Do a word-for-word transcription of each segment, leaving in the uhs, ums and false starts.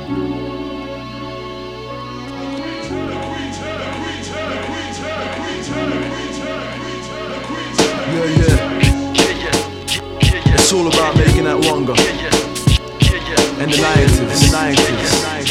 Yeah, yeah. It's all about making that wonga. In the nineties, in the nineties,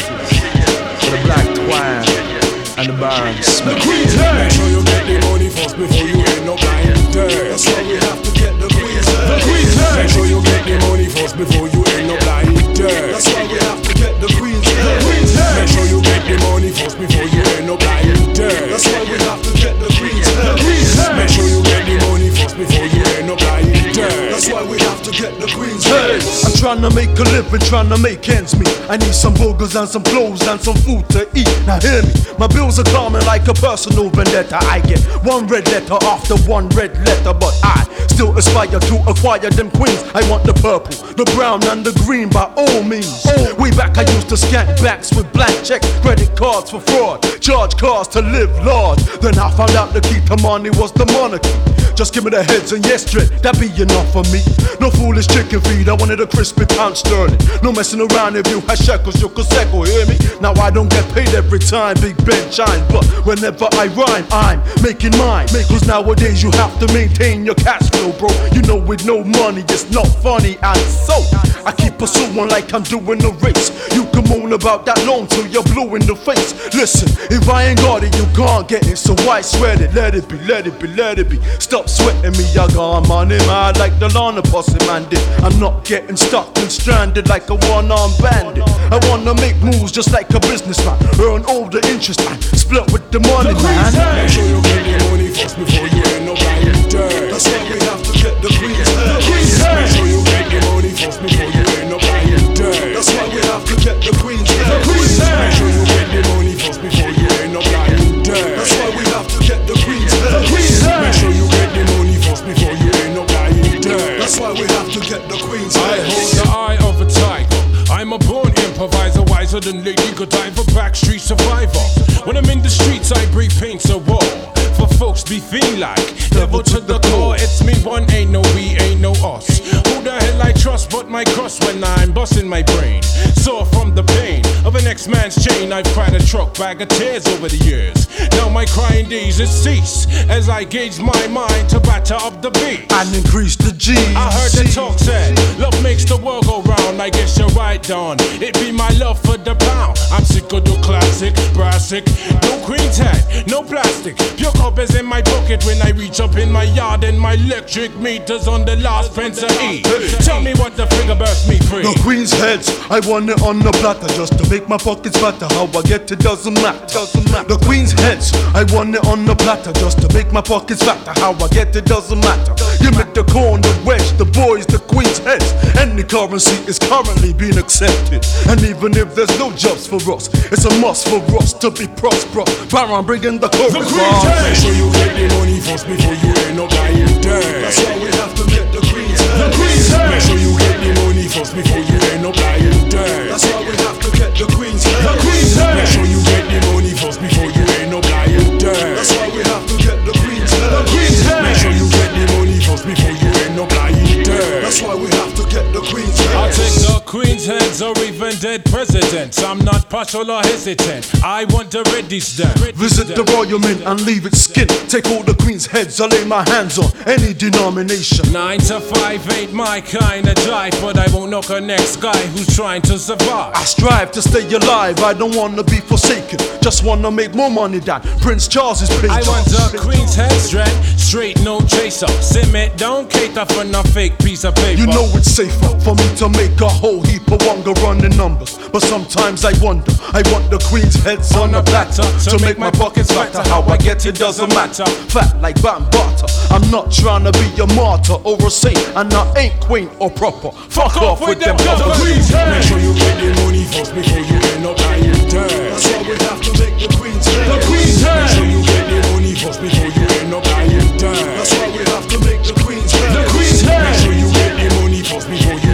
for the black twine and the barons. The Queen's head. Make sure you get the money first before you end up lying dead. That's why we have to get the Queen's head. The Queen's head. Make sure you get the money first before you end up lying dead. That's why we have to get the Queen's head. The Queen's head. Make sure you get the money first before you end up lying dead. That's why we have to get the Queen's head. The Queen's head. Make sure you get the money first before you end up lying dead. That's why we have to get the Queen's head. I'm trying to make a living, trying to make ends meet. I need some burgers and some clothes and some food to eat. Now hear me, my bills are coming like a personal vendetta. I get one red letter after one red letter, but I still aspire to acquire them queens. I want the purple, the brown and the green by all means. Oh, way back I used to scan banks with blank checks, credit cards for fraud, charge cars to live large. Then I found out the key to money was the monarchy. Just give me the heads and yes straight, that be enough for me. No foolish chicken feed, I wanted a crispy pound sterling. No messing around, if you had shekels you could second, hear me? Now I don't get paid every time Big Ben shines, but whenever I rhyme I'm making mine. Cause nowadays you have to maintain your cash flow, bro. You know with no money it's not funny, and so I keep pursuing like I'm doing a race. You can moan about that loan till you're blue in the face. Listen, if I ain't got it you can't get it, so I sweat it. Let it be, let it be, let it be. Stop sweating me, I got money mad like the Lana Posse man did. I'm not getting stuck and stranded like a one-armed bandit. I wanna make moves just like a businessman, earn all the interest and split with the money, man. Make sure you get the money first before you end up lying dead. That's why we have to get the Queen's head. Make sure you get the money first before you end up lying dead. That's why we have to get the Queen's head. Make sure you get the money first before you end up lying dead. That's why we have to get the Queen's head. Make sure you get the money first before you end up lying dead. That's why we have to get the Queen's head. I hold the eye of a tiger. I'm a born improviser, wiser than Lady Godiva, backstreet survivor. When I'm in the streets, I breathe paints a wall. For folks be feel like devil to the core. It's me, one ain't no we, ain't no us. Who the hell I trust but my crush when I'm busting my brain? Sore from the pain of an ex-man's chain. I've cried a truck bag of tears over the years. Now my crying days it cease as I gauge my mind to batter up the beat and increase the G. I heard the talk said love makes the world go round. I guess you're right, Don. It be my love for the pound. I'm sick of the classic, brassic. No Queen's head, no plastic. Pure coppers in my pocket when I reach up in my yard and my electric meters on the last pence a E. Tell me what the figure burst me free. The Queen's heads, I want it on the platter just to make my pockets fatter. How I get it doesn't matter. Doesn't matter. The Queen's heads, I want it on the platter just to make my pockets fatter. How I get it doesn't matter. Give me the corn, the wedge, the boys, the Queen's heads. Any currency is currently being accepted. And even if there's no jobs for us, it's a must for us to be prosperous. Baron bringing the chorus. The Queen's head. Make sure you get the money first before you end up lying dead. That's why we have to get the Queen's head. The Queen's head. Make sure you get the money first before you end up lying dead. That's why we have to get the Queen's head. The Queen's head. Make sure you get the money first before you end up lying dead. That's why we have to get the Queen's head. The Queen's head. Make sure you get the money first before you end up lying dead. That's why we have to get the Queen's head. I'll take the Queen's heads or even dead presidents. I'm not partial or hesitant. I want the readies done. Visit the royal mint and leave it skin. Take all the Queen's heads, I lay my hands on any denomination. Nine to five ain't my kind of jive, but I won't knock a next guy who's trying to survive. I strive to stay alive, I don't wanna be forsaken. Just wanna make more money than Prince Charles is paid. I want the Queen's head straight, straight no chaser. Cement don't cater for no fake piece of paper. You know it's safer for me to make a whole heap of wonga running numbers, but sometimes I wonder. I want the Queen's heads on, on a platter to, to make my pockets fatter. How I get it doesn't matter. Fat like Bambata. I'm not trying to be a martyr or a saint, and I ain't quaint or proper. Fuck, Fuck off with, with them covers. Make sure you get the money first before you end up lying dead. That's why we have to make the Queen's head. The Queen's head. Make sure you get the money first before you end up lying dead. That's why we have to make the Queen's head. The Queen's head. Make sure you get the money first before you